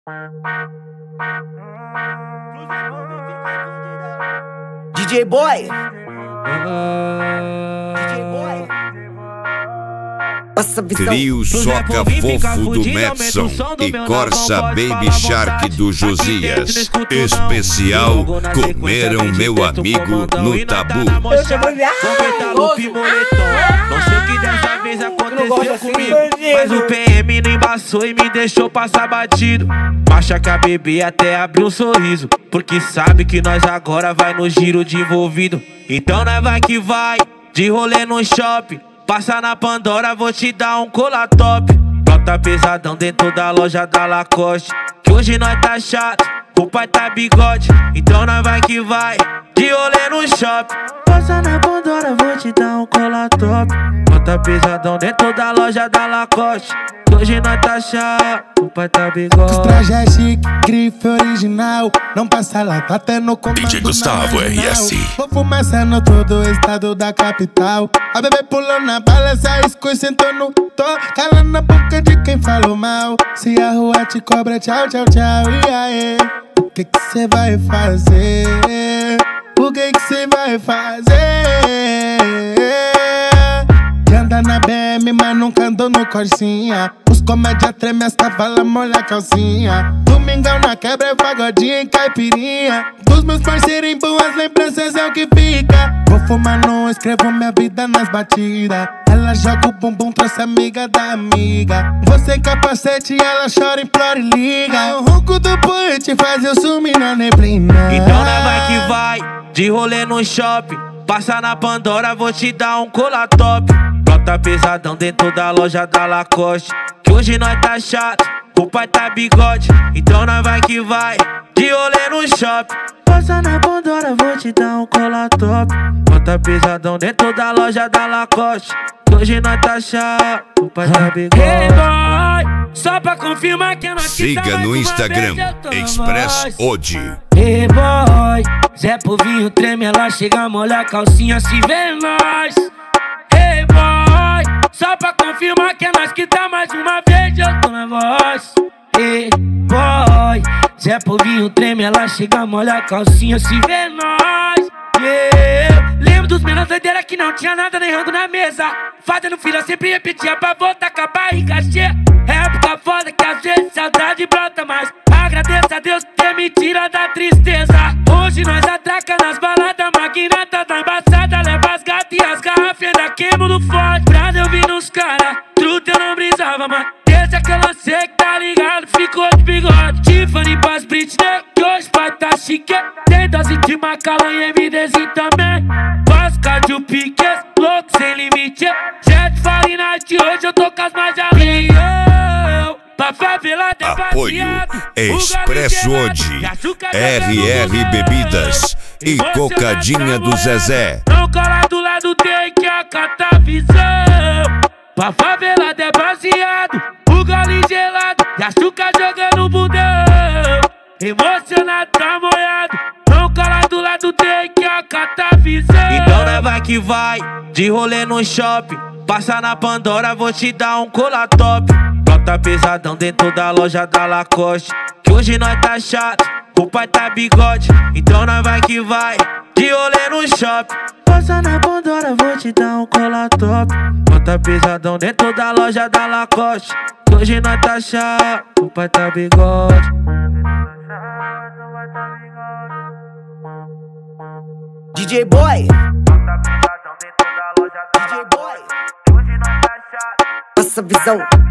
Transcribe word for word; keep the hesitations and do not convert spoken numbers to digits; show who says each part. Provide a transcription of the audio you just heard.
Speaker 1: D J Boy, D J Boy, passa a visão.
Speaker 2: Trio Soca Fofo do Madson e Corsa Baby Shark do Josias. Especial Comeram Meu Amigo no Tabu.
Speaker 1: Eu chamo de
Speaker 3: Não sei o que dessa vez aconteceu comigo, mas o P M não embaçou e me deixou passar batido. Marcha que a bebê até abriu um sorriso, porque sabe que nós agora vai no giro de envolvido. Então nós vai que vai, de rolê no shopping. Passa na Pandora, vou te dar um cola top. Brota pesadão dentro da loja da Lacoste, que hoje nós tá chato, o pai tá bigode. Então nós vai que vai, de rolê no shopping. Passa na Pandora, vou te dar um cola top. Brota pesadão dentro da loja da Lacoste, que hoje nós tá chato, o pai tá bigode.
Speaker 4: Os trajes é chique, grife original. Não passa lá, tá tendo comando
Speaker 2: D J Gustavo
Speaker 4: na marginal.
Speaker 2: R S.
Speaker 4: Vou fumaçando todo o estado da capital. A bebê pulou na bala, sai escuro, sentou no tô calando a boca de quem falou mal. Se a rua te cobra, tchau, tchau, tchau. E aí, o que que cê vai fazer? O que que cê vai fazer? Que anda na B M, mas nunca andou no Corsinha. Os comédia treme, as cavalas molha a calcinha. Domingão na quebra é pagodinha e caipirinha. Dos meus parceiros em boas lembranças é o que fica. Vou fumar, não escrevo minha vida nas batidas. Ela joga o bumbum, trouxe amiga da amiga. Você capacete, ela chora, implora e liga. O ronco do punch faz eu sumir na neblina.
Speaker 3: Então nós vai que vai, de rolê no shopping. Passa na Pandora, vou te dar um cola top. Brota pesadão dentro da loja da Lacoste, que hoje nós tá chato, o pai tá bigode. Então nós vai que vai, de rolê no shopping. Passa na Pandora, vou te dar um cola top. Brota pesadão dentro da loja da Lacoste, que hoje nós tá chato, o pai tá bigode. Hey boy, só pra confirmar que nós que tá
Speaker 2: Siga
Speaker 3: mais
Speaker 2: no
Speaker 3: uma
Speaker 2: Instagram,
Speaker 3: vez, eu tô na
Speaker 2: Express
Speaker 3: voz.
Speaker 2: Odi.
Speaker 3: Hey boy, Zé Povinho treme, ela chega, molha a calcinha, se vê nós. Hey boy, só pra confirmar que é nós que tá mais uma vez, eu tô na voz. Hey boy, Zé Povinho treme, ela chega, molha a calcinha, se vê nós. Yeah, lembro dos menos doideira que não tinha nada nem rango na mesa. Fazendo fila sempre repetia pra voltar com a barriga cheia. Época foda que às vezes saudade brota, mas agradeço a Deus que me tira da tristeza. Hoje nós atraca nas baladas, magnata tá embaçada. Leva as gatas e as garrafas, ainda queimo no forte. Pra eu vir nos cara, truta eu não brisava, mas desde que eu lancei que tá ligado, ficou de bigode. Tiffany pras Britney, que hoje pai tá chique. Tem dose de Macallan e M Dzinho também. Vasca de o Piquet, louco sem limite. Jet Fire Night, hoje eu tô com as mais além. Pra favela
Speaker 2: Apoio Expresso Odi, R R Bebidas e Cocadinha do Zezé.
Speaker 3: Não cola do lado, tem que acatar a visão. Pra favela é baseado, o gole gelado e açúcar jogando bundão. Emocionado, tá molhado. Não cola do lado, tem que acatar a visão. Então nós vai que vai, de rolê no shopping. Passa na Pandora, vou te dar um cola top. Brota pesadão dentro da loja da Lacoste, que hoje nós tá chato, o pai tá bigode. Então nós vai que vai, de rolê no shopping. Passa na Pandora, vou te dar um cola top. Brota pesadão dentro da loja da Lacoste, que hoje nós tá chato, o pai tá bigode.
Speaker 1: D J Boy,
Speaker 3: Brota pesadão dentro da loja da
Speaker 1: D J Boy,
Speaker 3: Lacoste, que hoje nós tá chato.
Speaker 1: passa a visão.